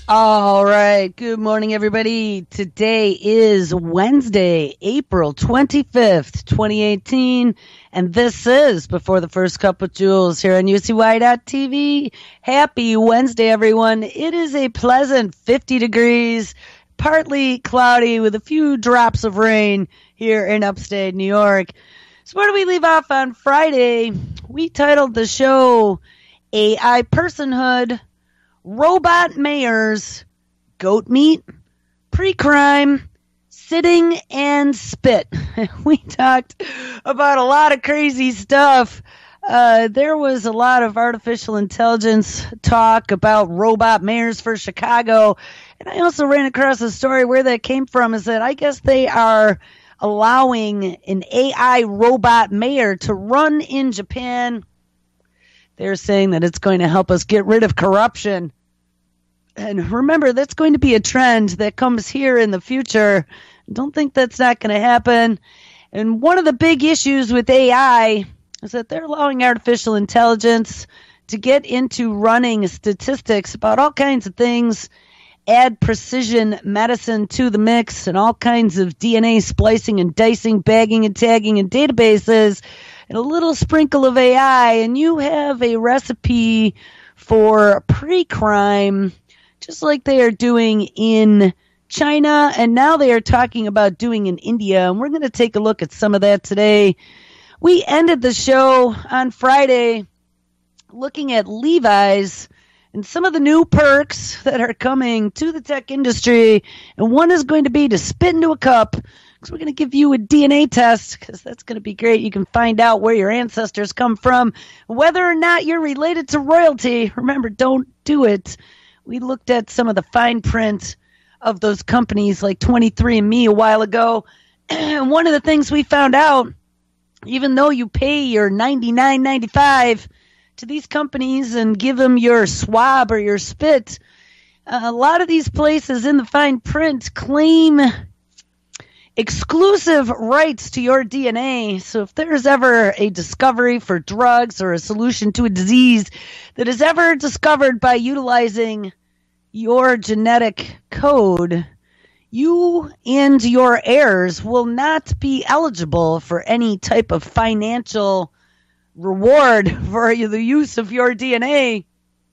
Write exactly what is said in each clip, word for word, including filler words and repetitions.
All right. Good morning, everybody. Today is Wednesday, April twenty-fifth, twenty eighteen, and this is Before the First Cup with Jules here on U C Y dot T V. Happy Wednesday, everyone. It is a pleasant fifty degrees, partly cloudy with a few drops of rain here in upstate New York. So where do we leave off on Friday? We titled the show A I Personhood, Robot Mayors, Goat Meat, Pre-Crime, Sitting, and Spit. We talked about a lot of crazy stuff. Uh, there was a lot of artificial intelligence talk about robot mayors for Chicago. And I also ran across a story where that came from is that I guess they are allowing an A I robot mayor to run in Japan. They're saying that it's going to help us get rid of corruption. And remember, that's going to be a trend that comes here in the future. Don't think that's not going to happen. And one of the big issues with A I is that they're allowing artificial intelligence to get into running statistics about all kinds of things, add precision medicine to the mix, and all kinds of D N A splicing and dicing, bagging and tagging and databases, and a little sprinkle of A I, and you have a recipe for pre-crime, just like they are doing in China, and now they are talking about doing in India, and we're going to take a look at some of that today. We ended the show on Friday looking at Levi's and some of the new perks that are coming to the tech industry, and one is going to be to spit into a cup, because we're going to give you a D N A test, because that's going to be great. You can find out where your ancestors come from, whether or not you're related to royalty. Remember, don't do it. We looked at some of the fine print of those companies like twenty-three and me a while ago, and one of the things we found out, even though you pay your ninety-nine ninety-five to these companies and give them your swab or your spit, a lot of these places in the fine print claim exclusive rights to your D N A. So if there's ever a discovery for drugs or a solution to a disease that is ever discovered by utilizing your genetic code, you and your heirs will not be eligible for any type of financial reward for the use of your D N A.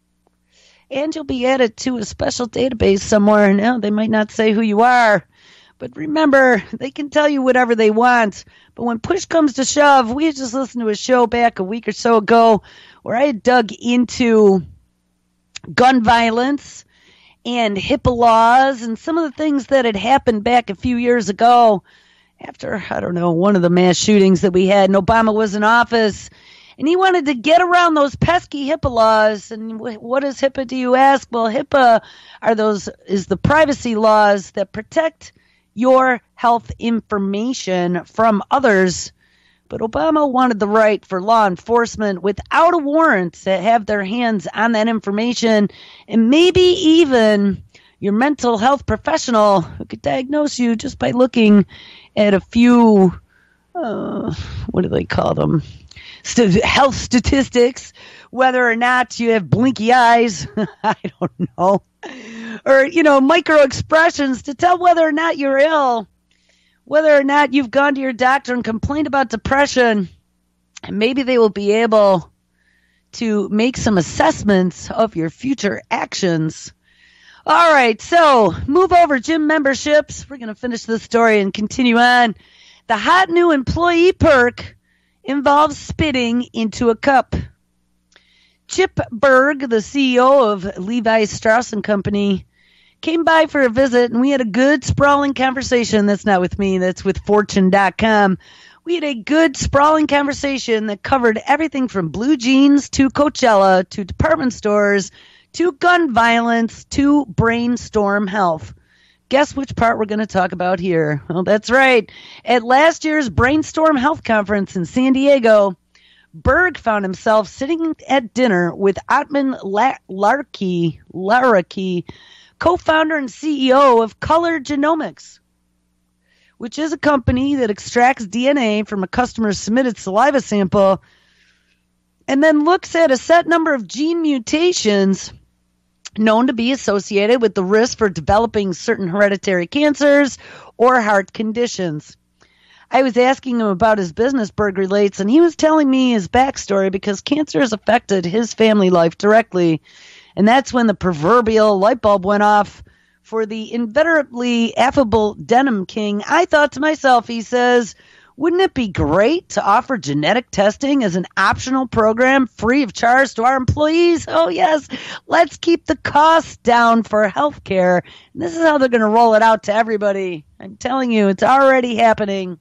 And you'll be added to a special database somewhere. Now, they might not say who you are, but remember, they can tell you whatever they want. But when push comes to shove, we just listened to a show back a week or so ago where I dug into gun violence and HIPAA laws and some of the things that had happened back a few years ago after, I don't know, one of the mass shootings that we had, and Obama was in office. And he wanted to get around those pesky HIPAA laws. And what is HIPAA, do you ask? Well, HIPAA are those is the privacy laws that protect your health information from others. But Obama wanted the right for law enforcement without a warrant to have their hands on that information, and maybe even your mental health professional who could diagnose you just by looking at a few, uh, what do they call them? St- health statistics, whether or not you have blinky eyes, I don't know, or, you know, micro expressions to tell whether or not you're ill, whether or not you've gone to your doctor and complained about depression, and maybe they will be able to make some assessments of your future actions. All right, so move over, gym memberships. We're going to finish this story and continue on. The hot new employee perk involves spitting into a cup. Chip Berg, the C E O of Levi Strauss and Company, came by for a visit, and we had a good sprawling conversation. That's not with me, that's with Fortune dot com. We had a good sprawling conversation that covered everything from blue jeans to Coachella to department stores to gun violence to brainstorm health. Guess which part we're going to talk about here? Well, that's right. At last year's Brainstorm Health Conference in San Diego, Berg found himself sitting at dinner with Atman Larky, Larky, co-founder and C E O of Color Genomics, which is a company that extracts D N A from a customer's submitted saliva sample and then looks at a set number of gene mutations known to be associated with the risk for developing certain hereditary cancers or heart conditions. I was asking him about his business, Berg relates, and he was telling me his backstory because cancer has affected his family life directly. And that's when the proverbial light bulb went off for the inveterately affable Denim King. I thought to myself, he says, wouldn't it be great to offer genetic testing as an optional program free of charge to our employees? Oh, yes, let's keep the costs down for healthcare. And this is how they're going to roll it out to everybody. I'm telling you, it's already happening.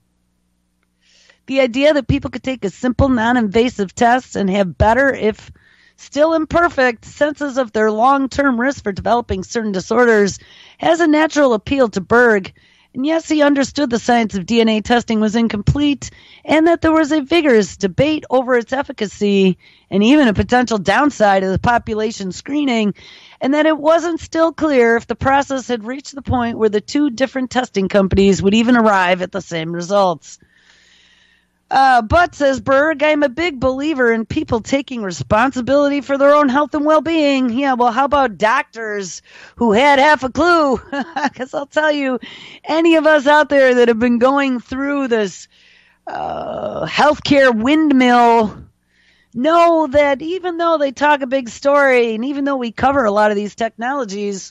The idea that people could take a simple, non-invasive test and have better, if still imperfect, senses of their long-term risk for developing certain disorders has a natural appeal to Berg. And yes, he understood the science of D N A testing was incomplete and that there was a vigorous debate over its efficacy and even a potential downside of the population screening, and that it wasn't still clear if the process had reached the point where the two different testing companies would even arrive at the same results. Uh, but, says Berg, I'm a big believer in people taking responsibility for their own health and well-being. Yeah, well, how about doctors who had half a clue? Because I'll tell you, any of us out there that have been going through this uh, healthcare windmill know that even though they talk a big story, and even though we cover a lot of these technologies,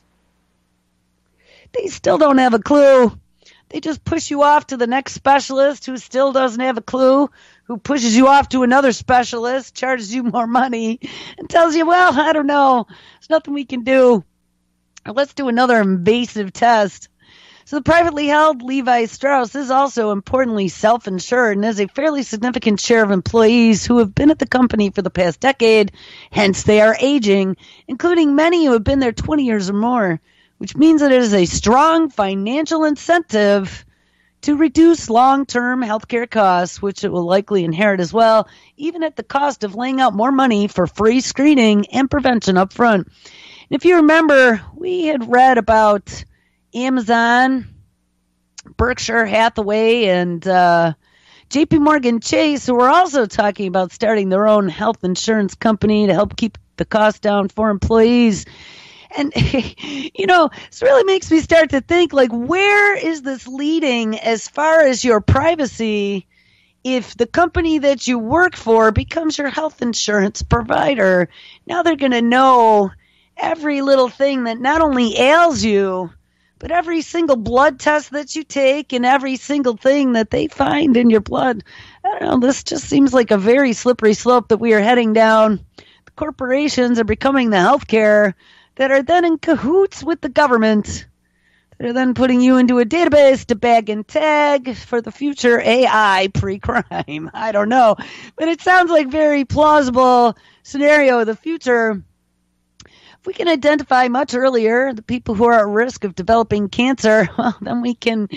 they still don't have a clue. They just push you off to the next specialist who still doesn't have a clue, who pushes you off to another specialist, charges you more money, and tells you, well, I don't know, there's nothing we can do. Let's do another invasive test. So the privately held Levi Strauss is also importantly self-insured and has a fairly significant share of employees who have been at the company for the past decade, hence they are aging, including many who have been there twenty years or more, which means that it is a strong financial incentive to reduce long-term healthcare costs, which it will likely inherit as well, even at the cost of laying out more money for free screening and prevention up front. And if you remember, we had read about Amazon, Berkshire Hathaway, and uh, J P Morgan Chase, who were also talking about starting their own health insurance company to help keep the cost down for employees. And, you know, this really makes me start to think, like, where is this leading as far as your privacy if the company that you work for becomes your health insurance provider? Now they're going to know every little thing that not only ails you, but every single blood test that you take and every single thing that they find in your blood. I don't know, this just seems like a very slippery slope that we are heading down. The corporations are becoming the healthcare that are then in cahoots with the government. They're then putting you into a database to bag and tag for the future A I pre-crime. I don't know. But it sounds like a very plausible scenario of the future. If we can identify much earlier the people who are at risk of developing cancer, well, then we can,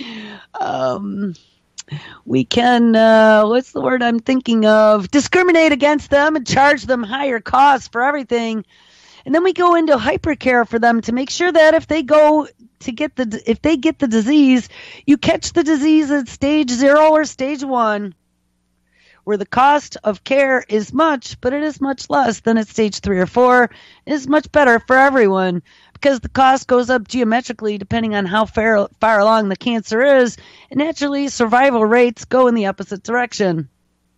um, we can, uh, what's the word I'm thinking of? Discriminate against them and charge them higher costs for everything. And then we go into hypercare for them to make sure that if they go to get the, if they get the disease, you catch the disease at stage zero or stage one, where the cost of care is much, but it is much less than at stage three or four. It is much better for everyone because the cost goes up geometrically depending on how far, far along the cancer is, and naturally survival rates go in the opposite direction.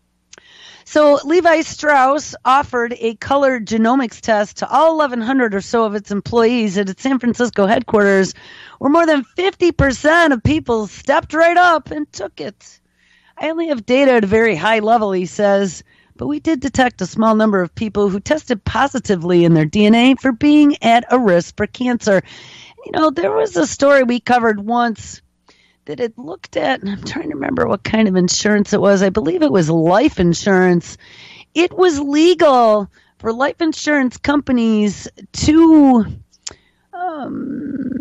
So Levi Strauss offered a colored genomics test to all eleven hundred or so of its employees at its San Francisco headquarters, where more than fifty percent of people stepped right up and took it. I only have data at a very high level, he says, but we did detect a small number of people who tested positively in their D N A for being at a risk for cancer. You know, there was a story we covered once that it looked at, and I'm trying to remember what kind of insurance it was. I believe it was life insurance. It was legal for life insurance companies to, um,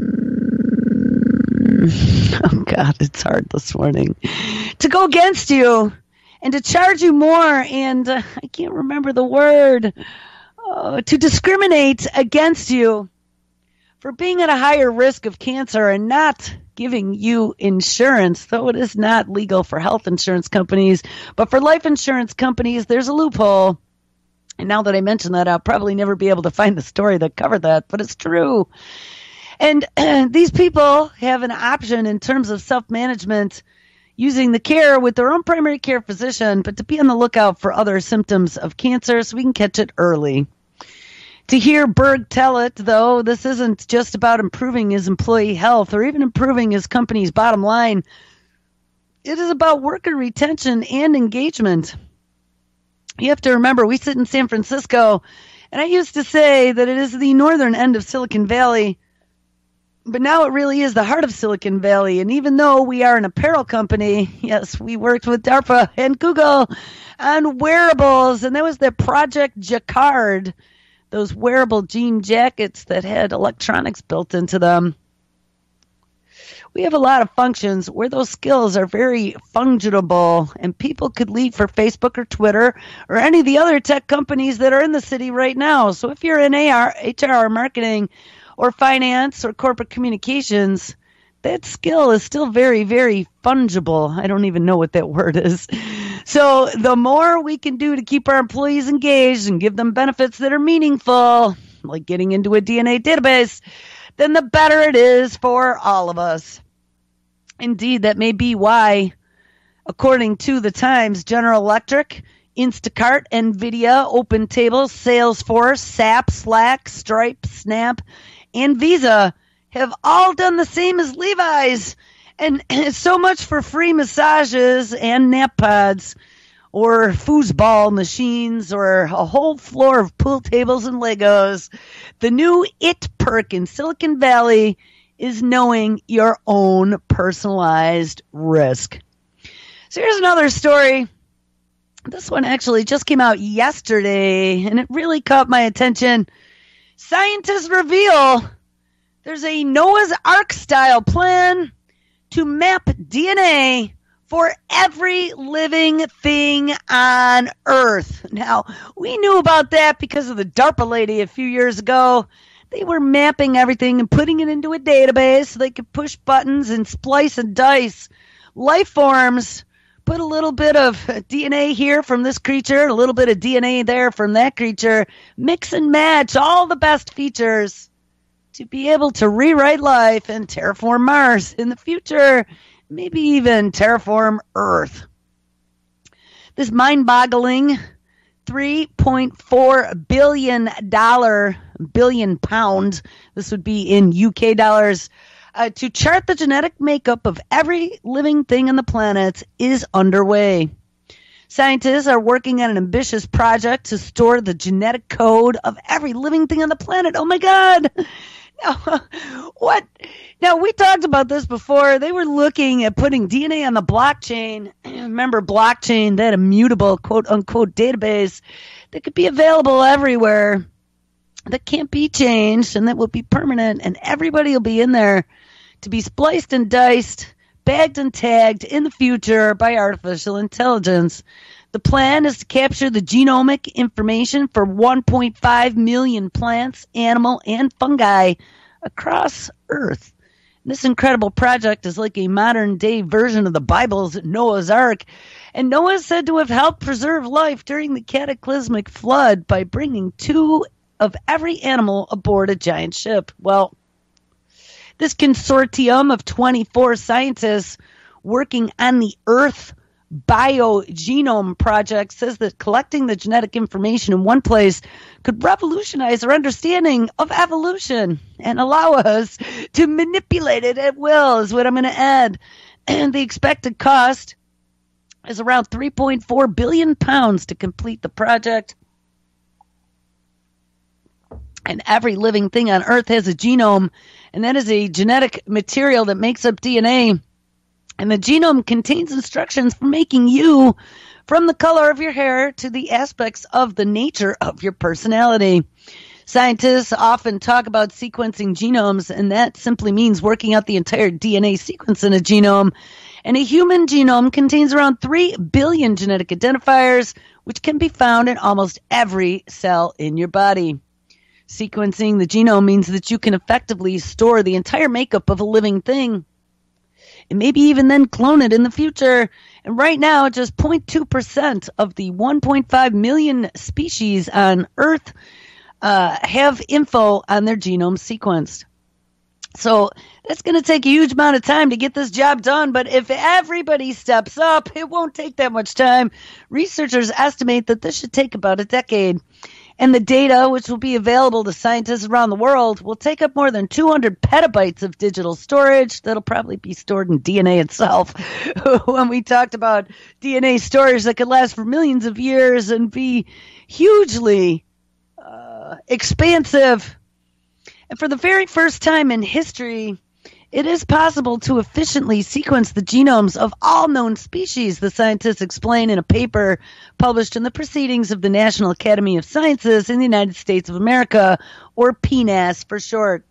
oh God, it's hard this morning, to go against you and to charge you more, and uh, I can't remember the word, uh, to discriminate against you for being at a higher risk of cancer and not giving you insurance, though it is not legal for health insurance companies. But for life insurance companies, there's a loophole. And now that I mention that, I'll probably never be able to find the story that covered that, but it's true. And uh, these people have an option in terms of self-management using the care with their own primary care physician, but to be on the lookout for other symptoms of cancer so we can catch it early. To hear Berg tell it, though, this isn't just about improving his employee health or even improving his company's bottom line. It is about worker retention and engagement. You have to remember, we sit in San Francisco, and I used to say that it is the northern end of Silicon Valley, but now it really is the heart of Silicon Valley. And even though we are an apparel company, yes, we worked with DARPA and Google on wearables, and that was the Project Jacquard, those wearable jean jackets that had electronics built into them. We have a lot of functions where those skills are very fungible, and people could leave for Facebook or Twitter or any of the other tech companies that are in the city right now. So if you're in A R, H R, marketing, or finance or corporate communications, that skill is still very, very fungible. I don't even know what that word is. So the more we can do to keep our employees engaged and give them benefits that are meaningful, like getting into a D N A database, then the better it is for all of us. Indeed, that may be why, according to the Times, General Electric, Instacart, NVIDIA, OpenTable, Salesforce, S A P, Slack, Stripe, Snap, and Visa have all done the same as Levi's. And so much for free massages and nap pods or foosball machines or a whole floor of pool tables and Legos. The new it perk in Silicon Valley is knowing your own personalized risk. So here's another story. This one actually just came out yesterday, and it really caught my attention. Scientists reveal there's a Noah's Ark-style plan to map D N A for every living thing on Earth. Now, we knew about that because of the DARPA lady a few years ago. They were mapping everything and putting it into a database so they could push buttons and splice and dice life forms, put a little bit of D N A here from this creature, a little bit of D N A there from that creature, mix and match all the best features to be able to rewrite life and terraform Mars in the future, maybe even terraform Earth. This mind-boggling three point four billion dollars, billion pound, this would be in U K dollars, uh, to chart the genetic makeup of every living thing on the planet is underway. Scientists are working on an ambitious project to store the genetic code of every living thing on the planet. Oh my God! Now, what? Now, we talked about this before. They were looking at putting D N A on the blockchain. Remember, blockchain, that immutable quote-unquote database that could be available everywhere, that can't be changed, and that will be permanent, and everybody will be in there to be spliced and diced, bagged and tagged in the future by artificial intelligence. The plan is to capture the genomic information for one point five million plants, animal, and fungi across Earth. This incredible project is like a modern-day version of the Bible's Noah's Ark, and Noah is said to have helped preserve life during the cataclysmic flood by bringing two of every animal aboard a giant ship. Well, this consortium of twenty-four scientists working on the Earth Biogenome Project says that collecting the genetic information in one place could revolutionize our understanding of evolution and allow us to manipulate it at will, is what I'm going to add. And the expected cost is around three point four billion pounds to complete the project. And every living thing on Earth has a genome, and that is a genetic material that makes up D N A. And the genome contains instructions for making you, from the color of your hair to the aspects of the nature of your personality. Scientists often talk about sequencing genomes, and that simply means working out the entire D N A sequence in a genome. And a human genome contains around three billion genetic identifiers, which can be found in almost every cell in your body. Sequencing the genome means that you can effectively store the entire makeup of a living thing. and maybe even then clone it in the future. And right now, just zero point two percent of the one point five million species on Earth uh, have info on their genome sequenced. So that's going to take a huge amount of time to get this job done. But if everybody steps up, it won't take that much time. Researchers estimate that this should take about a decade. And the data, which will be available to scientists around the world, will take up more than two hundred petabytes of digital storage. That'll probably be stored in D N A itself. When we talked about D N A storage that could last for millions of years and be hugely uh, expansive. And for the very first time in history, it is possible to efficiently sequence the genomes of all known species, the scientists explain in a paper published in the Proceedings of the National Academy of Sciences in the United States of America, or P N A S for short.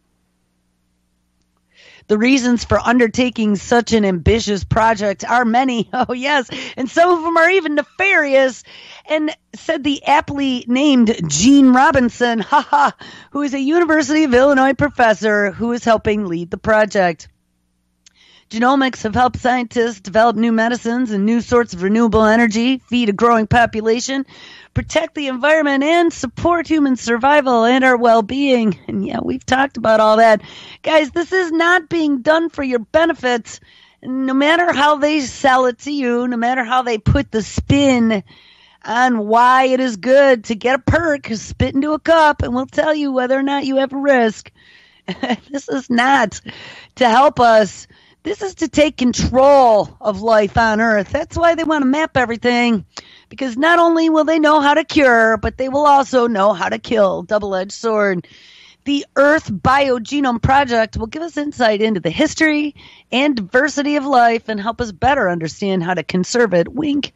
The reasons for undertaking such an ambitious project are many. Oh, yes. And some of them are even nefarious. And said the aptly named Gene Robinson, haha, who is a University of Illinois professor who is helping lead the project. Genomics have helped scientists develop new medicines and new sorts of renewable energy, feed a growing population, protect the environment, and support human survival and our well-being. And yeah, we've talked about all that. Guys, this is not being done for your benefits. No matter how they sell it to you, no matter how they put the spin on why it is good to get a perk, spit into a cup, and we'll tell you whether or not you have a risk. This is not to help us. This is to take control of life on Earth. That's why they want to map everything, because not only will they know how to cure, but they will also know how to kill. Double-edged sword. The Earth Biogenome Project will give us insight into the history and diversity of life and help us better understand how to conserve it. Wink.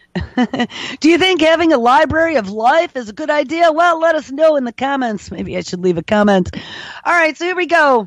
Do you think having a library of life is a good idea? Well, let us know in the comments. Maybe I should leave a comment. All right, so here we go.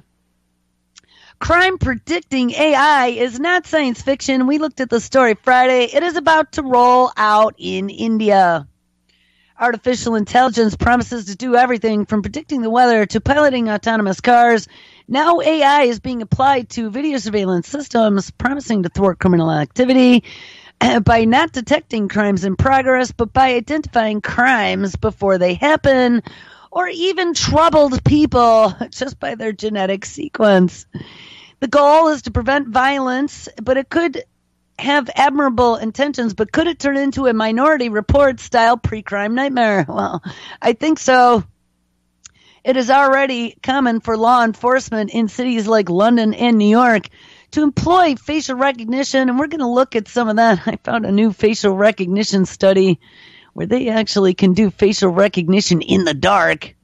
Crime predicting A I is not science fiction. We looked at the story Friday. It is about to roll out in India. Artificial intelligence promises to do everything from predicting the weather to piloting autonomous cars. Now A I is being applied to video surveillance systems, promising to thwart criminal activity by not detecting crimes in progress, but by identifying crimes before they happen, or even troubled people just by their genetic sequence. The goal is to prevent violence, but it could have admirable intentions, but could it turn into a Minority Report style pre-crime nightmare? Well, I think so. It is already common for law enforcement in cities like London and New York to employ facial recognition, and we're going to look at some of that. I found a new facial recognition study where they actually can do facial recognition in the dark.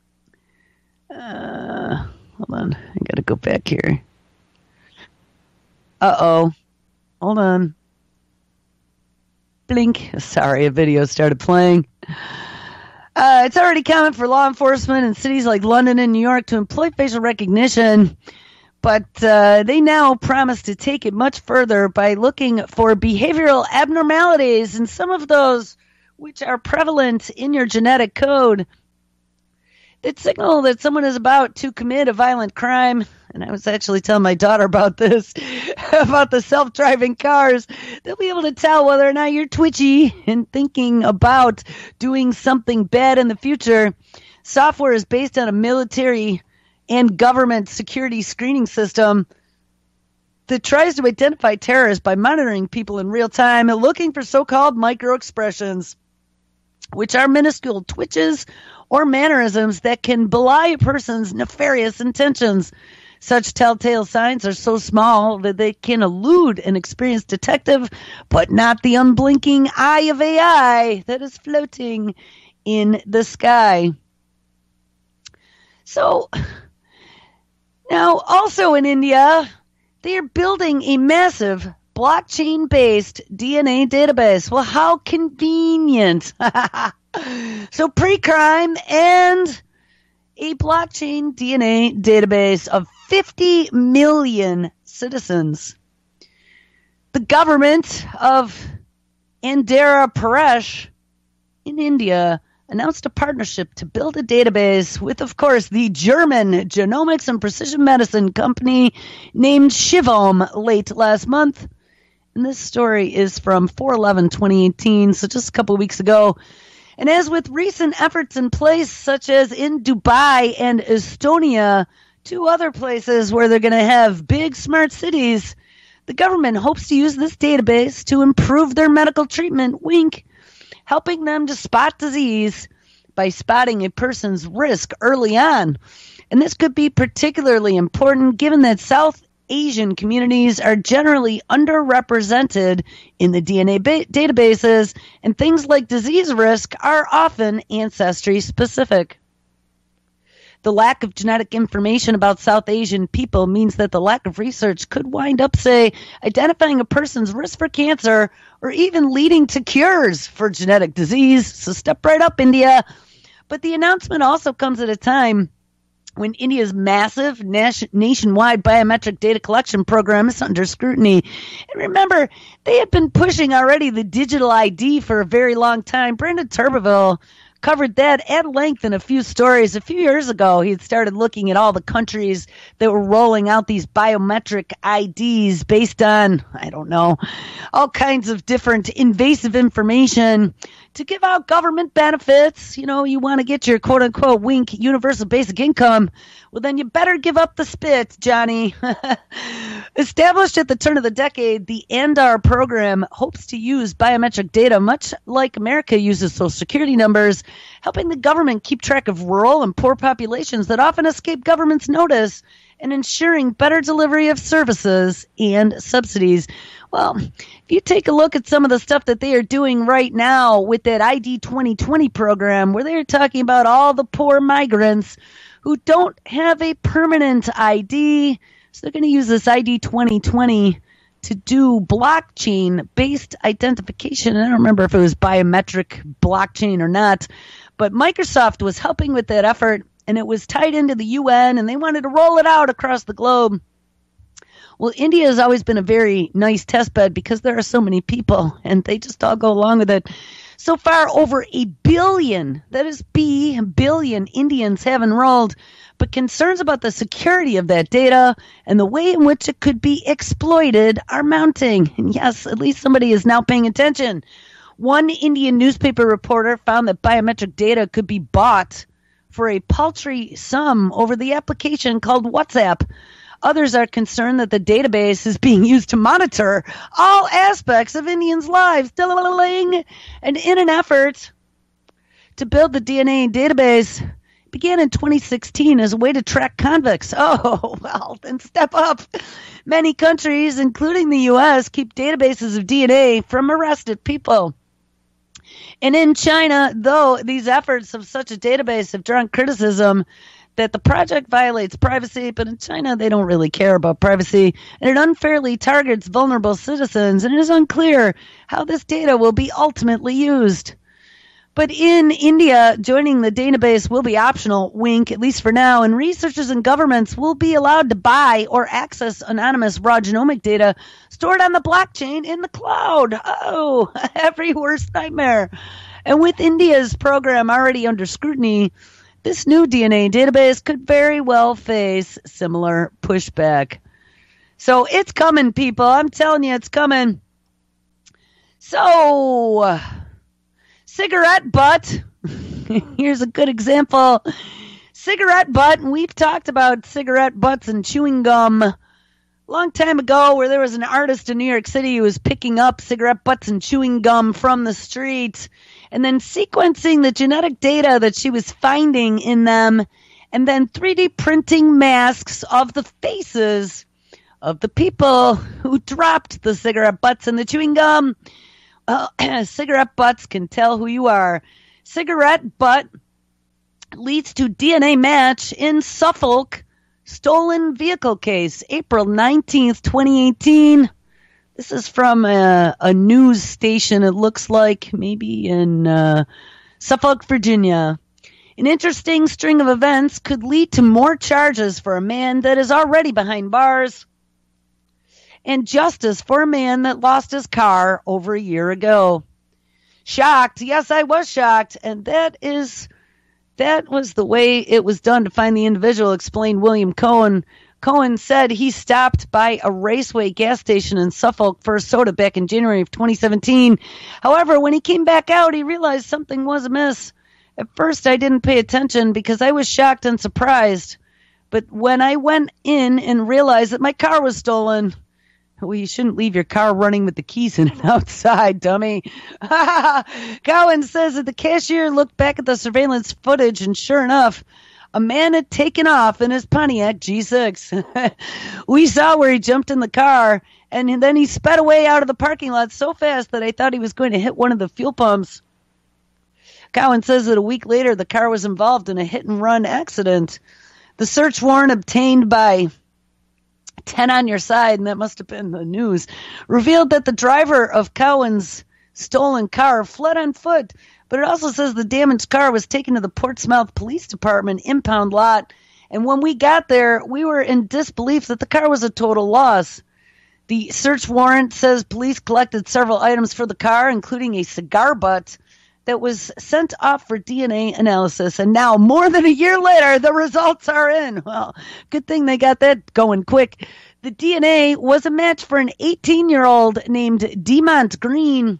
Uh, hold on. I got to go back here. Uh-oh. Hold on. Blink. Sorry, a video started playing. Uh, it's already common for law enforcement in cities like London and New York to employ facial recognition, but uh, they now promise to take it much further by looking for behavioral abnormalities, and some of those which are prevalent in your genetic code that signal that someone is about to commit a violent crime. And I was actually telling my daughter about this, about the self-driving cars. They'll be able to tell whether or not you're twitchy and thinking about doing something bad in the future. Software is based on a military and government security screening system that tries to identify terrorists by monitoring people in real time and looking for so-called micro-expressions, which are minuscule twitches or mannerisms that can belie a person's nefarious intentions. Such telltale signs are so small that they can elude an experienced detective, but not the unblinking eye of A I that is floating in the sky. So, now also in India, they are building a massive blockchain-based D N A database. Well, how convenient. So pre-crime and a blockchain D N A database of fifty million citizens. The government of Andhra Pradesh in India announced a partnership to build a database with, of course, the German genomics and precision medicine company named Shivome late last month. And this story is from four eleven twenty eighteen, so just a couple of weeks ago. And as with recent efforts in place, such as in Dubai and Estonia, two other places where they're going to have big smart cities, the government hopes to use this database to improve their medical treatment, wink, helping them to spot disease by spotting a person's risk early on. And this could be particularly important given that South Asian communities are generally underrepresented in the D N A ba- databases, and things like disease risk are often ancestry specific. The lack of genetic information about South Asian people means that the lack of research could wind up, say, identifying a person's risk for cancer or even leading to cures for genetic disease. So step right up, India. But the announcement also comes at a time when India's massive nation- nationwide biometric data collection program is under scrutiny. And remember, they had been pushing already the digital I D for a very long time. Brandon Turbeville covered that at length in a few stories. A few years ago, he had started looking at all the countries that were rolling out these biometric I Ds based on, I don't know, all kinds of different invasive information to give out government benefits. You know, you want to get your quote-unquote wink universal basic income, well, then you better give up the spit, Johnny. Established at the turn of the decade, the ANDAR program hopes to use biometric data much like America uses Social Security numbers, helping the government keep track of rural and poor populations that often escape government's notice and ensuring better delivery of services and subsidies. Well, if you take a look at some of the stuff that they are doing right now with that I D twenty twenty program, where they're talking about all the poor migrants who don't have a permanent I D, so they're going to use this I D twenty twenty to do blockchain-based identification. I don't remember if it was biometric blockchain or not, but Microsoft was helping with that effort, and it was tied into the U N, and they wanted to roll it out across the globe. Well, India has always been a very nice test bed because there are so many people, and they just all go along with it. So far, over a billion, that is B, billion Indians have enrolled, but concerns about the security of that data and the way in which it could be exploited are mounting. And yes, at least somebody is now paying attention. One Indian newspaper reporter found that biometric data could be bought for a paltry sum over the application called WhatsApp. Others are concerned that the database is being used to monitor all aspects of Indians' lives. And in an effort to build the D N A database, it began in twenty sixteen as a way to track convicts. Oh, well, then step up. Many countries, including the U S, keep databases of D N A from arrested people. And in China, though these efforts of such a database have drawn criticism that the project violates privacy, but in China they don't really care about privacy, and it unfairly targets vulnerable citizens, and it is unclear how this data will be ultimately used. But in India, joining the database will be optional, wink, at least for now, and researchers and governments will be allowed to buy or access anonymous raw genomic data stored on the blockchain in the cloud. Oh, every worst nightmare. And with India's program already under scrutiny, this new D N A database could very well face similar pushback. So it's coming, people. I'm telling you, it's coming. So, cigarette butt. Here's a good example. Cigarette butt. And we've talked about cigarette butts and chewing gum a long time ago, where there was an artist in New York City who was picking up cigarette butts and chewing gum from the street and then sequencing the genetic data that she was finding in them, and then three D printing masks of the faces of the people who dropped the cigarette butts and the chewing gum. Well, cigarette butts can tell who you are. Cigarette butt leads to D N A match in Suffolk stolen vehicle case, April nineteenth, twenty eighteen. This is from a, a news station, it looks like, maybe in uh, Suffolk, Virginia. An interesting string of events could lead to more charges for a man that is already behind bars, and justice for a man that lost his car over a year ago. shocked. Yes, I was shocked. And that is, that was the way it was done to find the individual, explained William Cohen. Cohen said he stopped by a Raceway gas station in Suffolk for a soda back in January of twenty seventeen. However, when he came back out, he realized something was amiss. At first, I didn't pay attention because I was shocked and surprised. But when I went in and realized that my car was stolen, well, you shouldn't leave your car running with the keys in and outside, dummy. Cohen says that the cashier looked back at the surveillance footage, and sure enough, a man had taken off in his Pontiac G six. We saw where he jumped in the car, and then he sped away out of the parking lot so fast that I thought he was going to hit one of the fuel pumps. Cohen says that a week later, the car was involved in a hit-and-run accident. The search warrant obtained by ten on Your Side, and that must have been the news, revealed that the driver of Cohen's stolen car fled on foot. But it also says the damaged car was taken to the Portsmouth Police Department impound lot. And when we got there, we were in disbelief that the car was a total loss. The search warrant says police collected several items for the car, including a cigar butt that was sent off for D N A analysis. And now, more than a year later, the results are in. Well, good thing they got that going quick. The D N A was a match for an eighteen-year-old named Demont Green.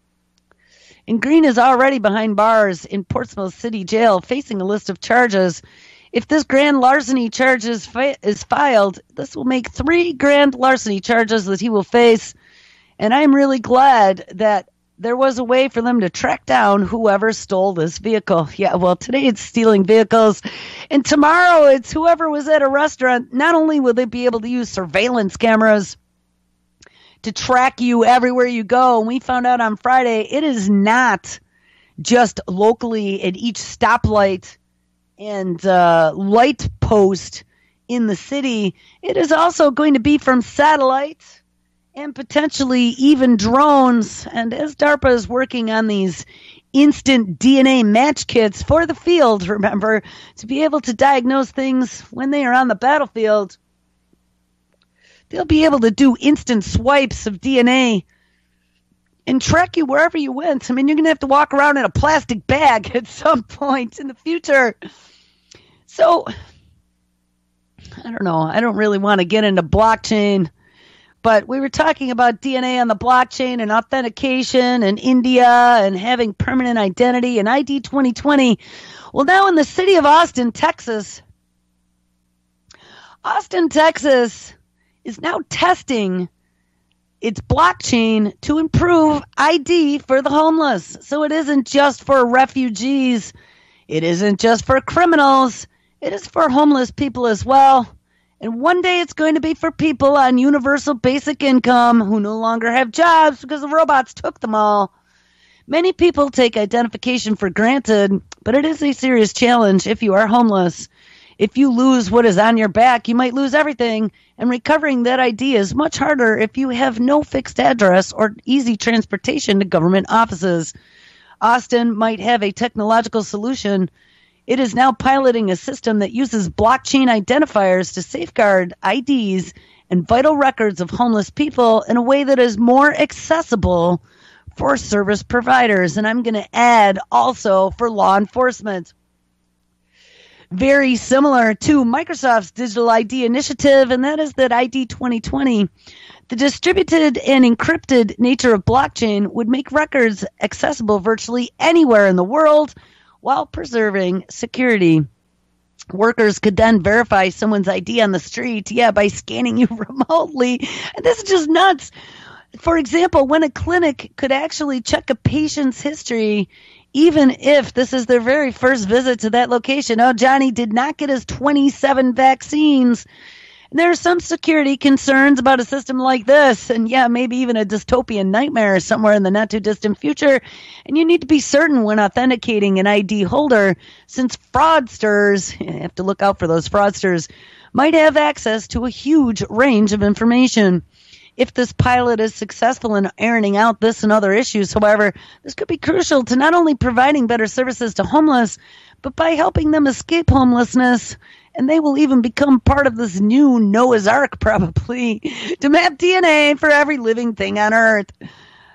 And Green is already behind bars in Portsmouth City Jail, facing a list of charges. If this grand larceny charge is, fi- is filed, this will make three grand larceny charges that he will face. And I'm really glad that there was a way for them to track down whoever stole this vehicle. Yeah, well, today it's stealing vehicles, and tomorrow it's whoever was at a restaurant. Not only will they be able to use surveillance cameras to track you everywhere you go, and we found out on Friday it is not just locally at each stoplight and uh, light post in the city. It is also going to be from satellite and potentially even drones. And as DARPA is working on these instant D N A match kits for the field, remember, to be able to diagnose things when they are on the battlefield, they'll be able to do instant swipes of D N A and track you wherever you went. I mean, you're going to have to walk around in a plastic bag at some point in the future. So, I don't know. I don't really want to get into blockchain, but we were talking about D N A on the blockchain and authentication and India and having permanent identity and I D twenty twenty. Well, now in the city of Austin, Texas, Austin, Texas is now testing its blockchain to improve I D for the homeless. So it isn't just for refugees. It isn't just for criminals. It is for homeless people as well. And one day it's going to be for people on universal basic income who no longer have jobs because the robots took them all. Many people take identification for granted, but it is a serious challenge if you are homeless. If you lose what is on your back, you might lose everything, and recovering that I D is much harder if you have no fixed address or easy transportation to government offices. Austin might have a technological solution. It is now piloting a system that uses blockchain identifiers to safeguard I Ds and vital records of homeless people in a way that is more accessible for service providers. And I'm going to add also for law enforcement. Very similar to Microsoft's digital I D initiative, and that is that I D twenty twenty. The distributed and encrypted nature of blockchain would make records accessible virtually anywhere in the world while preserving security. Workers could then verify someone's I D on the street, yeah, by scanning you remotely. And this is just nuts. For example, when a clinic could actually check a patient's history, even if this is their very first visit to that location. Oh, Johnny did not get his twenty-seven vaccines. And there are some security concerns about a system like this, and yeah, maybe even a dystopian nightmare somewhere in the not-too-distant future. And you need to be certain when authenticating an I D holder, since fraudsters, you have to look out for those fraudsters, might have access to a huge range of information. If this pilot is successful in ironing out this and other issues, however, this could be crucial to not only providing better services to homeless, but by helping them escape homelessness. And they will even become part of this new Noah's Ark, probably, to map D N A for every living thing on Earth.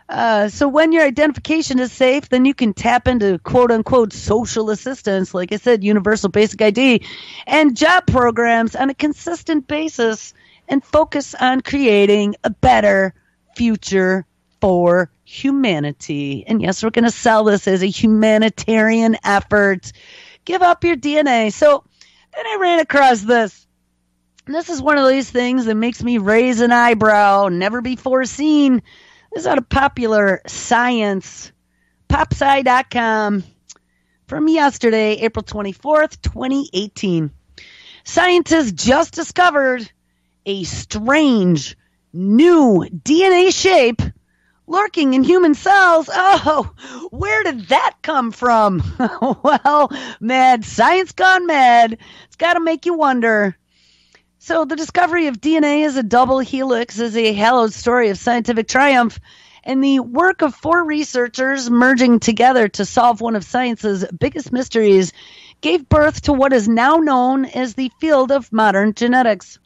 Uh, so when your identification is safe, then you can tap into quote-unquote social assistance, like I said, universal basic I D, and job programs on a consistent basis and focus on creating a better future for humanity. And yes, we're going to sell this as a humanitarian effort. Give up your D N A. So then I ran across this. And this is one of these things that makes me raise an eyebrow, never before seen. This is out of Popular Science, popsci dot com, from yesterday, April twenty-fourth, twenty eighteen. Scientists just discovered a strange new D N A shape lurking in human cells. Oh, where did that come from? Well, mad science gone mad. It's got to make you wonder. So the discovery of D N A as a double helix is a hallowed story of scientific triumph, and the work of four researchers merging together to solve one of science's biggest mysteries gave birth to what is now known as the field of modern genetics.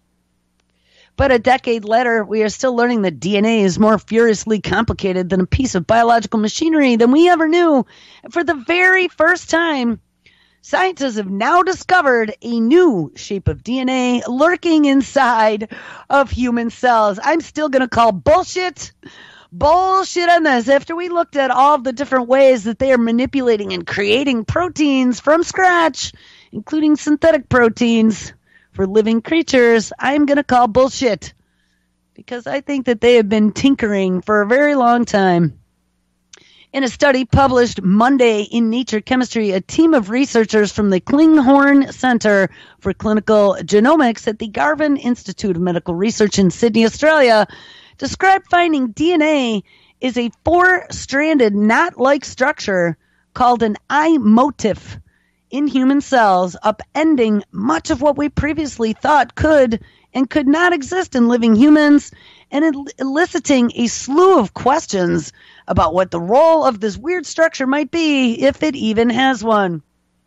But a decade later, we are still learning that D N A is more furiously complicated than a piece of biological machinery than we ever knew. And for the very first time, scientists have now discovered a new shape of D N A lurking inside of human cells. I'm still going to call bullshit. Bullshit on this. After we looked at all of the different ways that they are manipulating and creating proteins from scratch, including synthetic proteins for living creatures, I'm going to call bullshit, because I think that they have been tinkering for a very long time. In a study published Monday in Nature Chemistry, a team of researchers from the Klinghorn Center for Clinical Genomics at the Garvan Institute of Medical Research in Sydney, Australia, described finding D N A is a four-stranded knot-like structure called an I-motif in human cells, upending much of what we previously thought could and could not exist in living humans, and el- eliciting a slew of questions about what the role of this weird structure might be, if it even has one.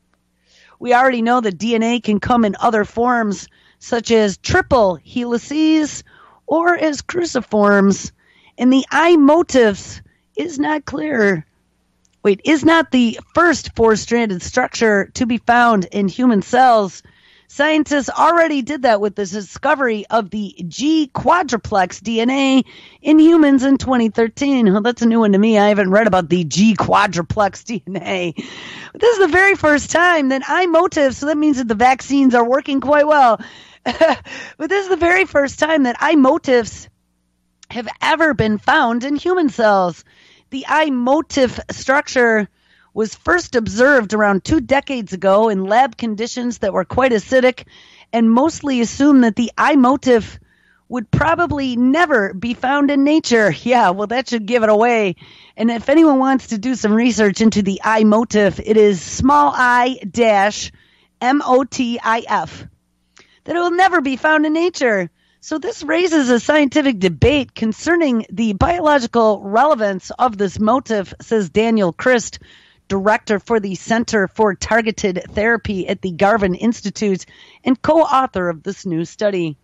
We already know that D N A can come in other forms, such as triple helices or as cruciforms, and the I-motifs is not clear. Wait, is not the first four-stranded structure to be found in human cells. Scientists already did that with the discovery of the G quadruplex D N A in humans in twenty thirteen. Well, that's a new one to me. I haven't read about the G quadruplex D N A. But this is the very first time that I-motifs, so that means that the vaccines are working quite well. But this is the very first time that I-motifs have ever been found in human cells. The I-motif structure was first observed around two decades ago in lab conditions that were quite acidic, and mostly assumed that the I-motif would probably never be found in nature. Yeah, well, that should give it away. And if anyone wants to do some research into the I-motif, it is small I dash M O T I F. That it will never be found in nature. So this raises a scientific debate concerning the biological relevance of this motif, says Daniel Christ, director for the Center for Targeted Therapy at the Garvan Institute and co-author of this new study.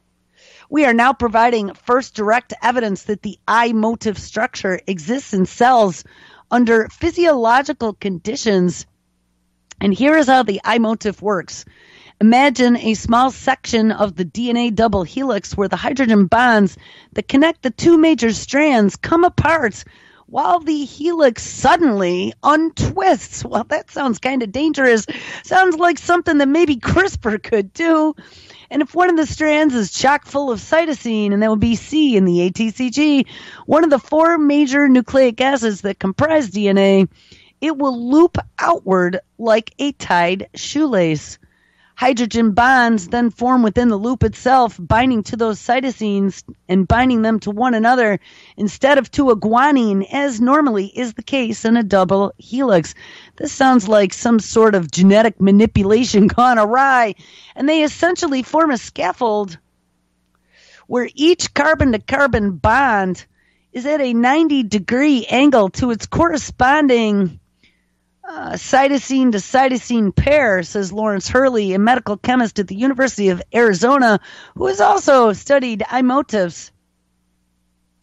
We are now providing first direct evidence that the I-motif structure exists in cells under physiological conditions. And here is how the I-motif works. Imagine a small section of the D N A double helix where the hydrogen bonds that connect the two major strands come apart while the helix suddenly untwists. Well, that sounds kind of dangerous. Sounds like something that maybe CRISPR could do. And if one of the strands is chock full of cytosine, and that would be C in the A T C G, one of the four major nucleic acids that comprise D N A, it will loop outward like a tied shoelace. Hydrogen bonds then form within the loop itself, binding to those cytosines and binding them to one another instead of to a guanine, as normally is the case in a double helix. This sounds like some sort of genetic manipulation gone awry, and they essentially form a scaffold where each carbon-to-carbon bond is at a ninety degree angle to its corresponding Uh, cytosine to cytosine pair, says Lawrence Hurley, a medical chemist at the University of Arizona, who has also studied I-motifs.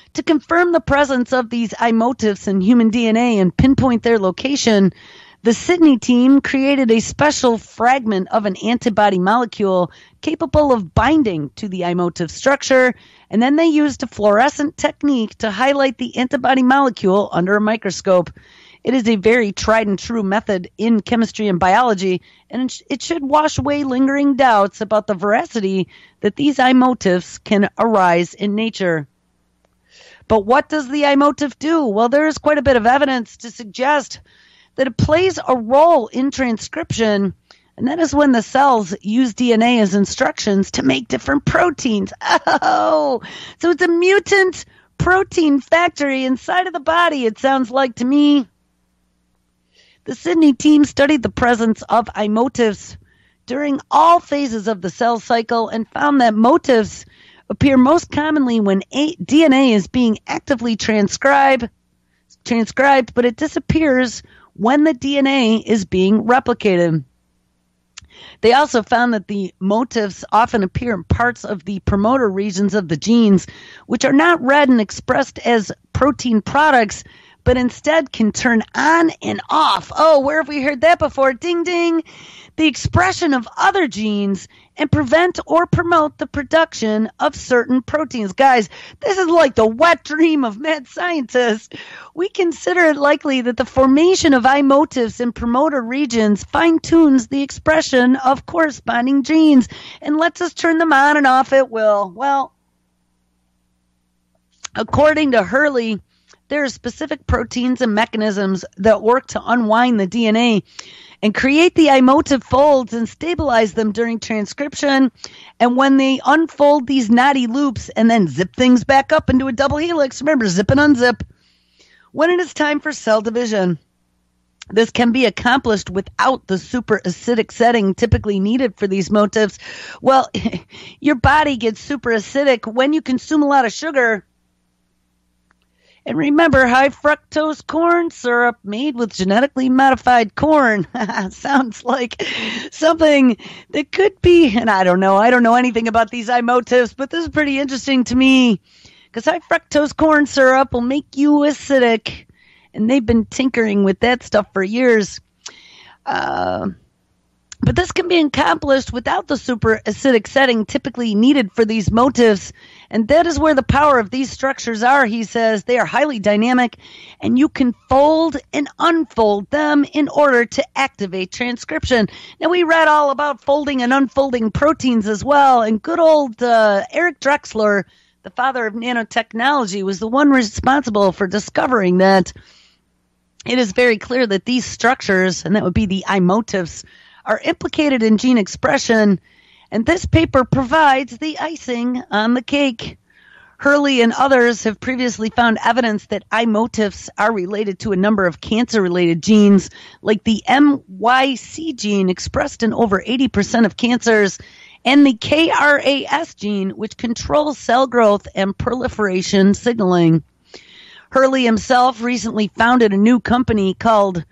To confirm the presence of these I motifs in human D N A and pinpoint their location, the Sydney team created a special fragment of an antibody molecule capable of binding to the I motif structure, and then they used a fluorescent technique to highlight the antibody molecule under a microscope. It is a very tried and true method in chemistry and biology, and it should wash away lingering doubts about the veracity that these I motifs can arise in nature. But what does the I motif do? Well, there is quite a bit of evidence to suggest that it plays a role in transcription, and that is when the cells use D N A as instructions to make different proteins. Oh, so it's a mutant protein factory inside of the body, it sounds like to me. The Sydney team studied the presence of I motifs during all phases of the cell cycle and found that motifs appear most commonly when a- D N A is being actively transcribed, transcribed, but it disappears when the D N A is being replicated. They also found that the motifs often appear in parts of the promoter regions of the genes, which are not read and expressed as protein products, but instead can turn on and off. Oh, where have we heard that before? Ding, ding. The expression of other genes and prevent or promote the production of certain proteins. Guys, this is like the wet dream of mad scientists. We consider it likely that the formation of I motifs in promoter regions fine-tunes the expression of corresponding genes and lets us turn them on and off at will. Well, according to Hurley, there are specific proteins and mechanisms that work to unwind the D N A and create the I motif folds and stabilize them during transcription. And when they unfold these knotty loops and then zip things back up into a double helix, remember, zip and unzip, when it is time for cell division. This can be accomplished without the super acidic setting typically needed for these motifs. Well, your body gets super acidic when you consume a lot of sugar. And remember, high fructose corn syrup made with genetically modified corn. Sounds like something that could be, and I don't know, I don't know anything about these I motifs, but this is pretty interesting to me, because high fructose corn syrup will make you acidic, and they've been tinkering with that stuff for years. Uh, but this can be accomplished without the super acidic setting typically needed for these motifs. And that is where the power of these structures are, he says. They are highly dynamic, and you can fold and unfold them in order to activate transcription. Now, we read all about folding and unfolding proteins as well, and good old uh, Eric Drexler, the father of nanotechnology, was the one responsible for discovering that. It is very clear that these structures, and that would be the I motifs, are implicated in gene expression, and this paper provides the icing on the cake. Hurley and others have previously found evidence that I motifs are related to a number of cancer-related genes, like the M Y C gene expressed in over eighty percent of cancers, and the K R A S gene, which controls cell growth and proliferation signaling. Hurley himself recently founded a new company called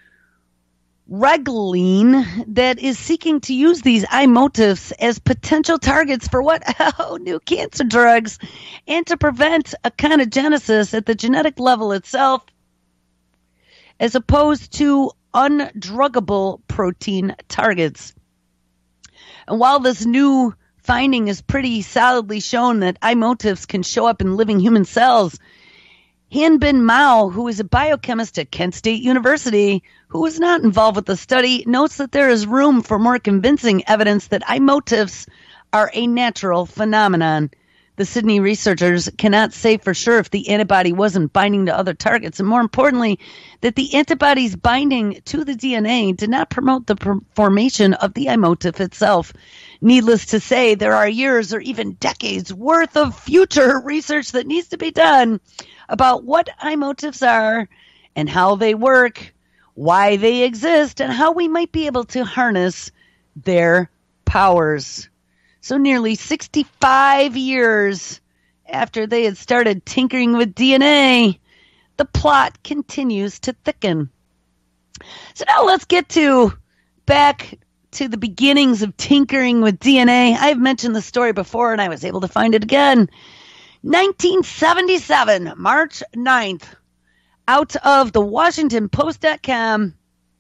Regline that is seeking to use these I motifs as potential targets for what? Oh, new cancer drugs, and to prevent achondrogenesis at the genetic level itself, as opposed to undruggable protein targets. And while this new finding is pretty solidly shown that I motifs can show up in living human cells, Hanbin Mao, who is a biochemist at Kent State University, who was not involved with the study, notes that there is room for more convincing evidence that I motifs are a natural phenomenon. The Sydney researchers cannot say for sure if the antibody wasn't binding to other targets, and more importantly, that the antibody's binding to the D N A did not promote the pr- formation of the I motif itself. Needless to say, there are years or even decades worth of future research that needs to be done about what I motifs are and how they work, why they exist, and how we might be able to harness their powers. So nearly sixty-five years after they had started tinkering with D N A, the plot continues to thicken. So now let's get to back to the beginnings of tinkering with D N A. I've mentioned the story before, and I was able to find it again. nineteen seventy-seven, March ninth, out of the Washington Post dot com.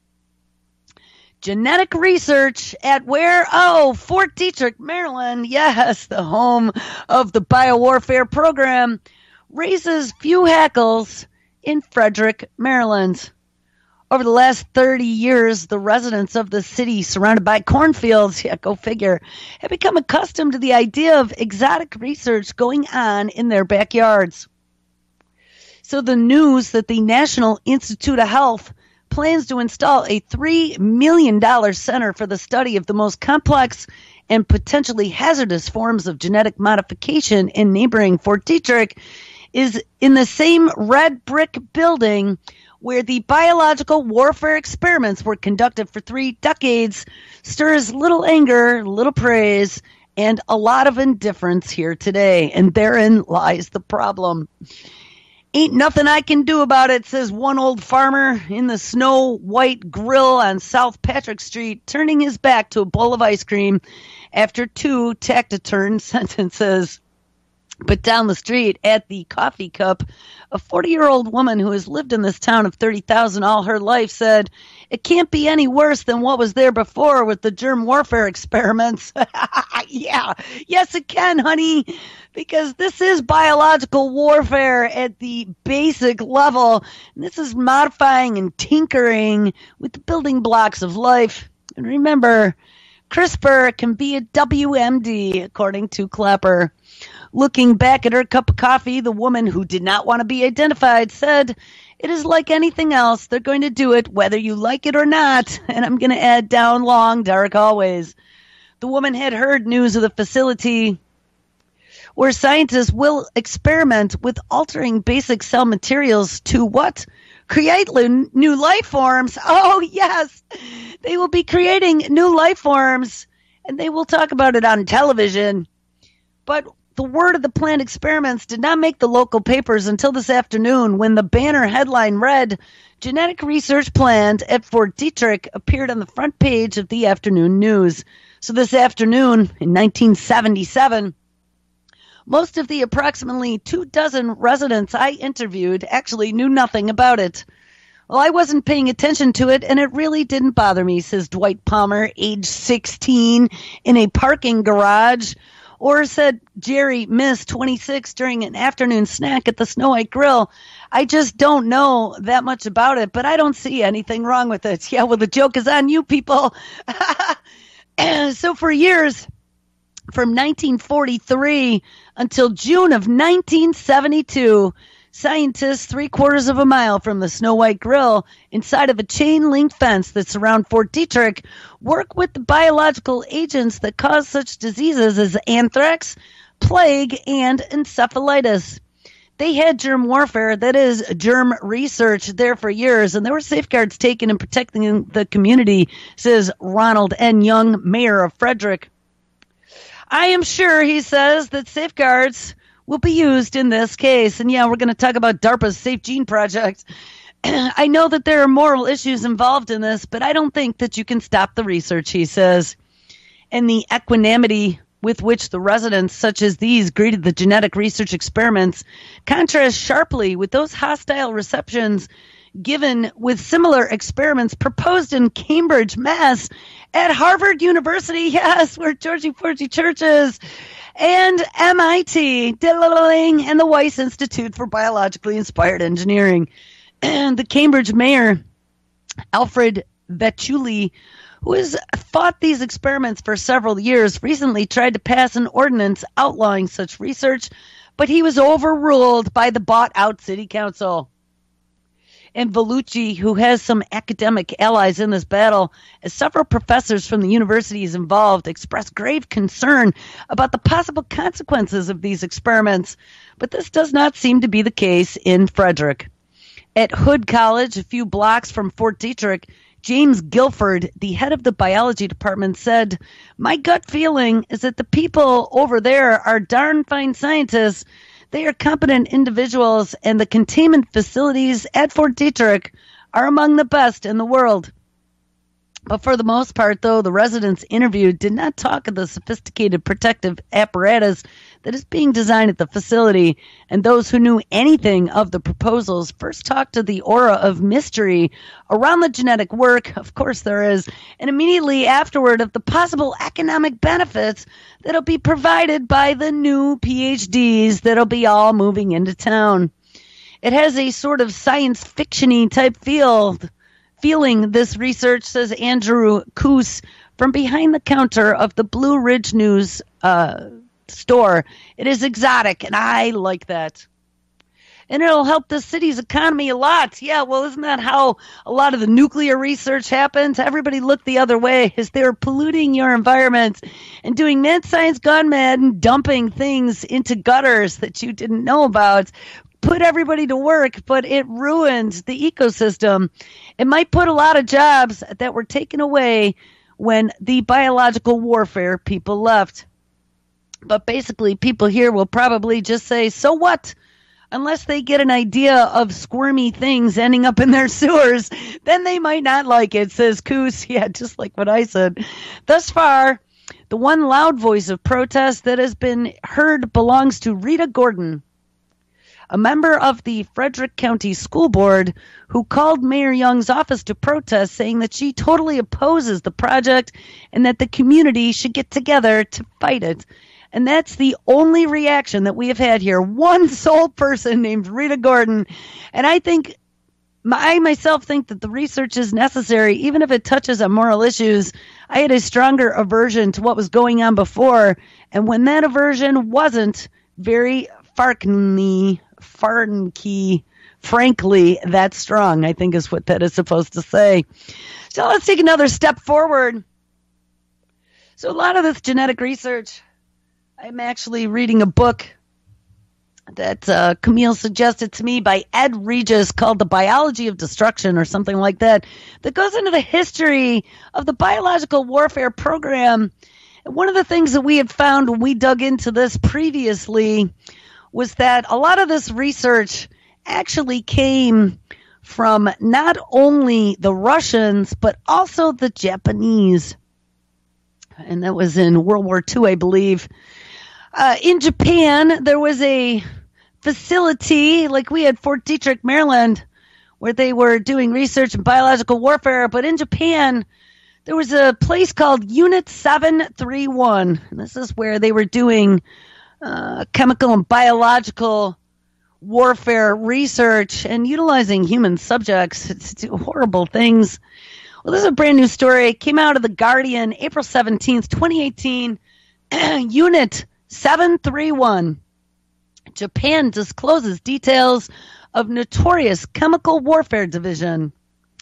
Genetic research at where? Oh, Fort Detrick, Maryland. Yes, the home of the biowarfare program. Raises few hackles in Frederick, Maryland. Over the last thirty years, the residents of the city, surrounded by cornfields, yeah, go figure, have become accustomed to the idea of exotic research going on in their backyards. So the news that the National Institute of Health plans to install a three million dollars center for the study of the most complex and potentially hazardous forms of genetic modification in neighboring Fort Detrick is in the same red brick building where the biological warfare experiments were conducted for three decades, stirs little anger, little praise, and a lot of indifference here today. And therein lies the problem. Ain't nothing I can do about it, says one old farmer in the Snow White Grill on South Patrick Street, turning his back to a bowl of ice cream after two taciturn sentences. But down the street at the Coffee Cup, a forty-year-old woman who has lived in this town of thirty thousand all her life said, it can't be any worse than what was there before with the germ warfare experiments. Yeah, yes it can, honey, because this is biological warfare at the basic level. And this is modifying and tinkering with the building blocks of life. And remember, CRISPR can be a W M D, according to Clapper. Looking back at her cup of coffee, the woman who did not want to be identified said, it is like anything else. They're going to do it whether you like it or not. And I'm going to add down long, dark hallways. The woman had heard news of the facility where scientists will experiment with altering basic cell materials to what? Create new life forms. Oh, yes. They will be creating new life forms, and they will talk about it on television. But the word of the planned experiments did not make the local papers until this afternoon when the banner headline read, Genetic Research Planned at Fort Detrick appeared on the front page of the afternoon news. So this afternoon, in nineteen seventy-seven, most of the approximately two dozen residents I interviewed actually knew nothing about it. Well, I wasn't paying attention to it, and it really didn't bother me, says Dwight Palmer, age sixteen, in a parking garage. Or said Jerry Miss, twenty-six, during an afternoon snack at the Snow White Grill. I just don't know that much about it, but I don't see anything wrong with it. Yeah, well, the joke is on you people. So for years, from nineteen forty-three until June of nineteen seventy-two, scientists three quarters of a mile from the Snow White Grill inside of a chain-link fence that surround Fort Detrick work with the biological agents that cause such diseases as anthrax, plague, and encephalitis. They had germ warfare, that is, germ research, there for years, and there were safeguards taken in protecting the community, says Ronald N. Young, mayor of Frederick. I am sure, he says, that safeguards will be used in this case. And yeah, we're going to talk about DARPA's Safe Gene Project. I know that there are moral issues involved in this, but I don't think that you can stop the research, he says. And the equanimity with which the residents such as these greeted the genetic research experiments contrasts sharply with those hostile receptions given with similar experiments proposed in Cambridge, Mass, at Harvard University, yes, where Georgie Porgy Church is, and M I T, and the Weiss Institute for Biologically Inspired Engineering. And the Cambridge mayor, Alfred Vetuli, who has fought these experiments for several years, recently tried to pass an ordinance outlawing such research, but he was overruled by the bought-out city council. And Vellucci, who has some academic allies in this battle, as several professors from the universities involved expressed grave concern about the possible consequences of these experiments. But this does not seem to be the case in Frederick. At Hood College, a few blocks from Fort Detrick, James Guilford, the head of the biology department, said, my gut feeling is that the people over there are darn fine scientists. They are competent individuals, and the containment facilities at Fort Detrick are among the best in the world. But for the most part, though, the residents interviewed did not talk of the sophisticated protective apparatus that is being designed at the facility, and those who knew anything of the proposals first talked to the aura of mystery around the genetic work, of course there is, and immediately afterward of the possible economic benefits that'll be provided by the new P H Ds that'll be all moving into town. It has a sort of science fiction-y type feel, feeling, this research, says Andrew Koos, from behind the counter of the Blue Ridge News uh, store. It is exotic, and I like that. And it'll help the city's economy a lot. Yeah, well, isn't that how a lot of the nuclear research happens? Everybody looked the other way as they were polluting your environment and doing mad science gone mad and dumping things into gutters that you didn't know about. Put everybody to work, but it ruined the ecosystem. It might put a lot of jobs that were taken away when the biological warfare people left. But basically, people here will probably just say, so what? Unless they get an idea of squirmy things ending up in their sewers, then they might not like it, says Koos. Yeah, just like what I said. Thus far, the one loud voice of protest that has been heard belongs to Rita Gordon, a member of the Frederick County School Board, who called Mayor Young's office to protest, saying that she totally opposes the project and that the community should get together to fight it. And that's the only reaction that we have had here. One sole person named Rita Gordon. And I think, I myself think that the research is necessary, even if it touches on moral issues. I had a stronger aversion to what was going on before. And when that aversion wasn't very farkny, farnky, frankly, that strong, I think is what that is supposed to say. So let's take another step forward. So a lot of this genetic research, I'm actually reading a book that uh, Camille suggested to me by Ed Regis called The Biology of Destruction or something like that, that goes into the history of the biological warfare program. And one of the things that we had found when we dug into this previously was that a lot of this research actually came from not only the Russians, but also the Japanese. And that was in World War Two, I believe. Uh, in Japan, there was a facility, like we had Fort Detrick, Maryland, where they were doing research in biological warfare. But in Japan, there was a place called Unit seven thirty-one. And this is where they were doing Uh, chemical and biological warfare research and utilizing human subjects to do horrible things. Well, this is a brand new story. It came out of The Guardian, April seventeenth, twenty eighteen. Unit seven thirty-one. Japan discloses details of notorious chemical warfare division.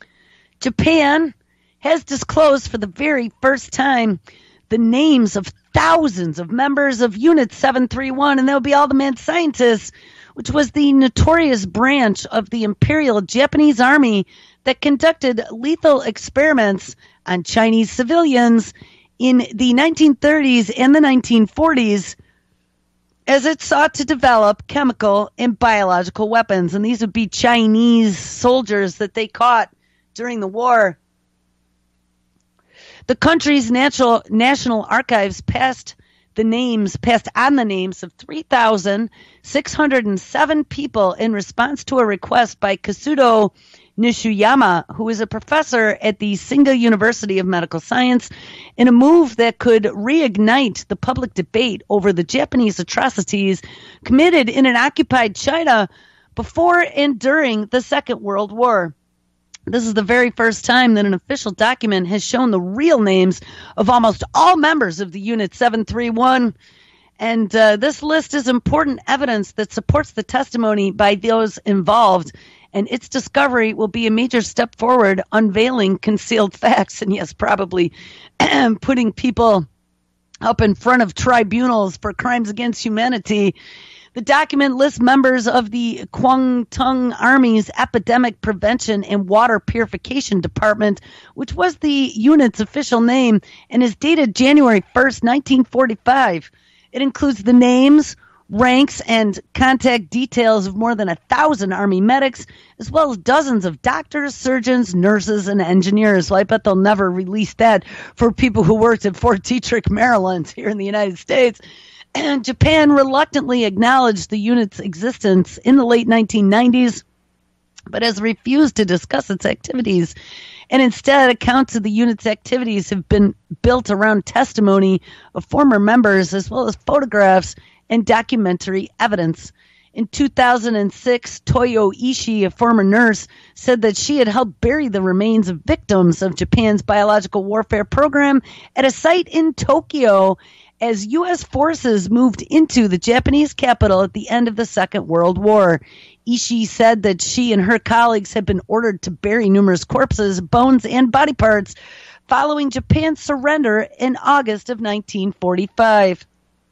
Japan has disclosed for the very first time the names of thousands of members of Unit seven thirty-one, and they'll be all the mad scientists, which was the notorious branch of the Imperial Japanese Army that conducted lethal experiments on Chinese civilians in the nineteen thirties and the nineteen forties as it sought to develop chemical and biological weapons. And these would be Chinese soldiers that they caught during the war. The country's natural, National Archives passed the names, passed on the names of three thousand six hundred seven people in response to a request by Kazuto Nishiyama, who is a professor at the Singa University of Medical Science, in a move that could reignite the public debate over the Japanese atrocities committed in an occupied China before and during the Second World War. This is the very first time that an official document has shown the real names of almost all members of the Unit seven thirty-one. And uh, this list is important evidence that supports the testimony by those involved. And its discovery will be a major step forward, unveiling concealed facts. And yes, probably putting people up in front of tribunals for crimes against humanity. The document lists members of the Kwangtung Army's Epidemic Prevention and Water Purification Department, which was the unit's official name, and is dated January first, nineteen forty-five. It includes the names, ranks, and contact details of more than a thousand Army medics, as well as dozens of doctors, surgeons, nurses, and engineers. Well, I bet they'll never release that for people who worked at Fort Detrick, Maryland, here in the United States. Japan reluctantly acknowledged the unit's existence in the late nineteen nineties, but has refused to discuss its activities, and instead accounts of the unit's activities have been built around testimony of former members as well as photographs and documentary evidence. In two thousand six, Toyo Ishii, a former nurse, said that she had helped bury the remains of victims of Japan's biological warfare program at a site in Tokyo as U S forces moved into the Japanese capital at the end of the Second World War. Ishii said that she and her colleagues had been ordered to bury numerous corpses, bones, and body parts following Japan's surrender in August of nineteen forty-five.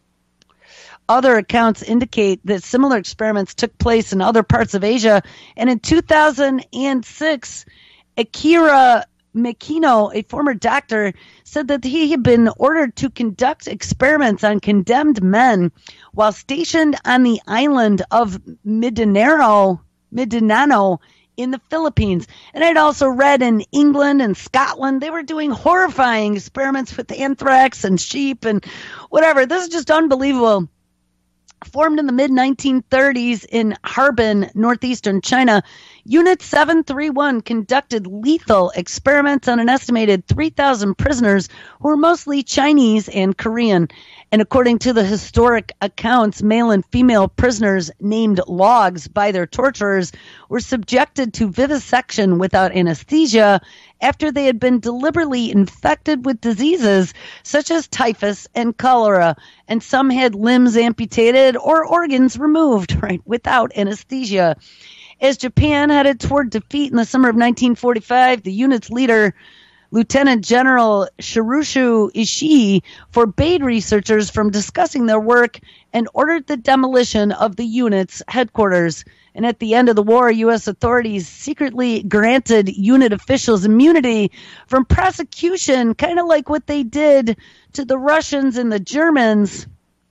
Other accounts indicate that similar experiments took place in other parts of Asia, and in two thousand six, Akira Makino, a former doctor, said that he had been ordered to conduct experiments on condemned men while stationed on the island of Mindanao, Mindanao in the Philippines. And I'd also read in England and Scotland, they were doing horrifying experiments with anthrax and sheep and whatever. This is just unbelievable. Formed in the mid nineteen thirties in Harbin, northeastern China, Unit seven thirty-one conducted lethal experiments on an estimated three thousand prisoners who were mostly Chinese and Korean. And according to the historic accounts, male and female prisoners named Logs by their torturers were subjected to vivisection without anesthesia after they had been deliberately infected with diseases such as typhus and cholera, and some had limbs amputated or organs removed, right, without anesthesia. As Japan headed toward defeat in the summer of nineteen forty-five, the unit's leader, Lieutenant General Shirushu Ishii, forbade researchers from discussing their work and ordered the demolition of the unit's headquarters. And at the end of the war, U S authorities secretly granted unit officials immunity from prosecution, kind of like what they did to the Russians and the Germans,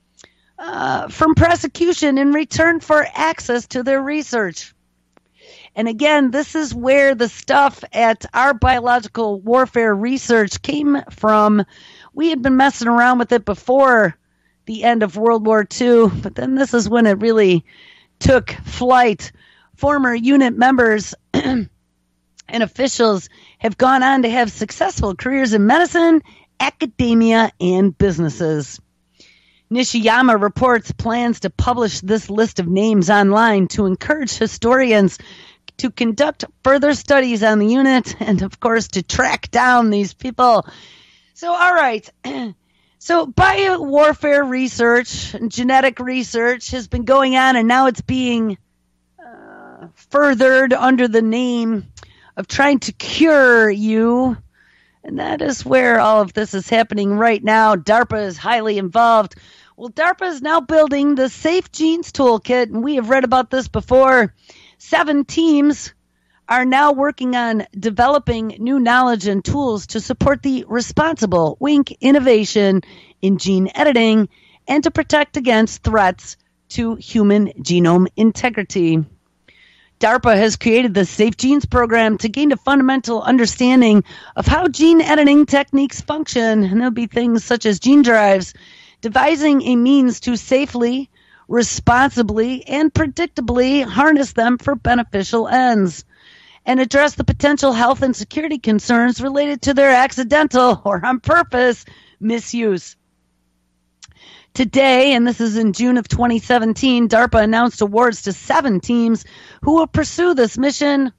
uh, from prosecution in return for access to their research. And again, this is where the stuff at our biological warfare research came from. We had been messing around with it before the end of World War Two, but then this is when it really took flight. Former unit members and officials have gone on to have successful careers in medicine, academia, and businesses. Nishiyama reports plans to publish this list of names online to encourage historians to conduct further studies on the unit and, of course, to track down these people. So, all right. So, biowarfare research and genetic research has been going on, and now it's being uh, furthered under the name of trying to cure you. And that is where all of this is happening right now. DARPA is highly involved. Well, DARPA is now building the Safe Genes Toolkit, and we have read about this before. Seven teams are now working on developing new knowledge and tools to support the responsible, wink, innovation in gene editing and to protect against threats to human genome integrity. DARPA has created the Safe Genes program to gain a fundamental understanding of how gene editing techniques function, and there'll be things such as gene drives, devising a means to safely, responsibly, and predictably harness them for beneficial ends, and address the potential health and security concerns related to their accidental or on purpose misuse. Today, and this is in June of twenty seventeen, DARPA announced awards to seven teams who will pursue this mission.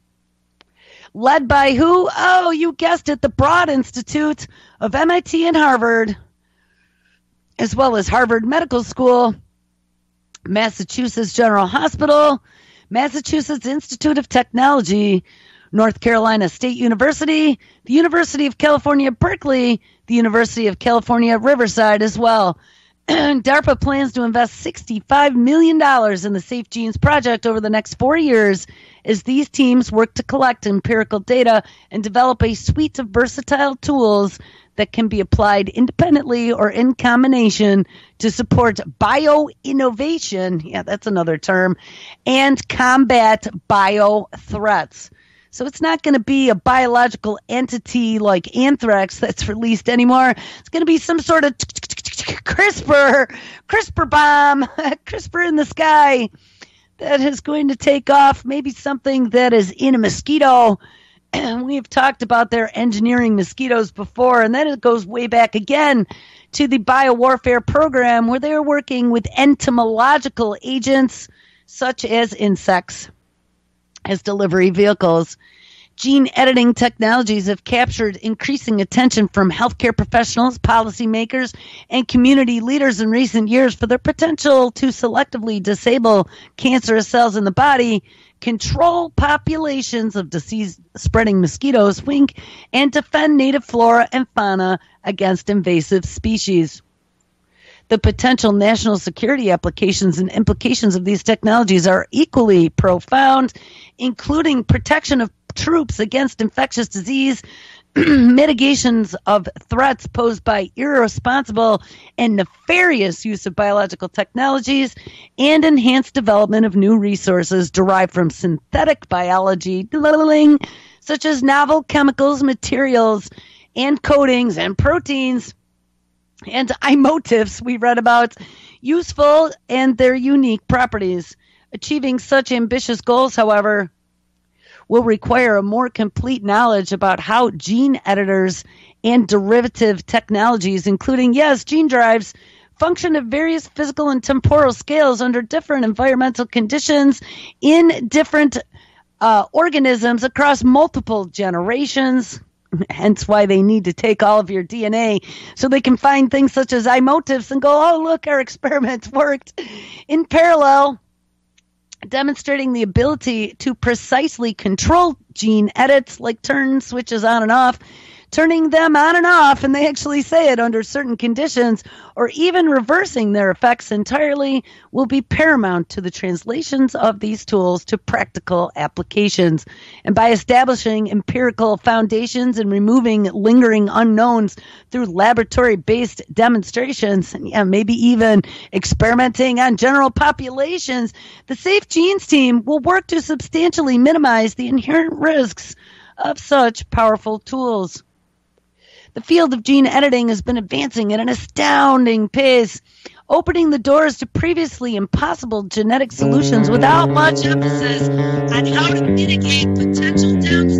Led by who? Oh, you guessed it, the Broad Institute of M I T and Harvard, as well as Harvard Medical School, Massachusetts General Hospital, Massachusetts Institute of Technology, North Carolina State University, the University of California, Berkeley, the University of California, Riverside as well. DARPA plans to invest sixty-five million dollars in the Safe Genes project over the next four years as these teams work to collect empirical data and develop a suite of versatile tools that can be applied independently or in combination to support bio-innovation, yeah, that's another term, and combat bio-threats. So it's not going to be a biological entity like anthrax that's released anymore. It's going to be some sort of CRISPR, CRISPR bomb, CRISPR in the sky that is going to take off. Maybe something that is in a mosquito. We've talked about their engineering mosquitoes before, and then it goes way back again to the biowarfare program where they're working with entomological agents such as insects as delivery vehicles. Gene editing technologies have captured increasing attention from healthcare professionals, policymakers, and community leaders in recent years for their potential to selectively disable cancerous cells in the body, control populations of disease-spreading mosquitoes, wink, and defend native flora and fauna against invasive species. The potential national security applications and implications of these technologies are equally profound, including protection of troops against infectious disease, mitigations of threats posed by irresponsible and nefarious use of biological technologies, and enhanced development of new resources derived from synthetic biology, such as novel chemicals, materials, and coatings and proteins, and emotifs we read about, useful and their unique properties. Achieving such ambitious goals, however, will require a more complete knowledge about how gene editors and derivative technologies, including, yes, gene drives, function at various physical and temporal scales under different environmental conditions in different uh, organisms across multiple generations. Hence why they need to take all of your D N A so they can find things such as emotifs and go, oh, look, our experiments worked. In parallel, demonstrating the ability to precisely control gene edits, like turn switches on and off, turning them on and off, and they actually say it under certain conditions, or even reversing their effects entirely, will be paramount to the translations of these tools to practical applications. And by establishing empirical foundations and removing lingering unknowns through laboratory-based demonstrations, and yeah, maybe even experimenting on general populations, the Safe Genes team will work to substantially minimize the inherent risks of such powerful tools. The field of gene editing has been advancing at an astounding pace, opening the doors to previously impossible genetic solutions without much emphasis on how to mitigate potential downsides.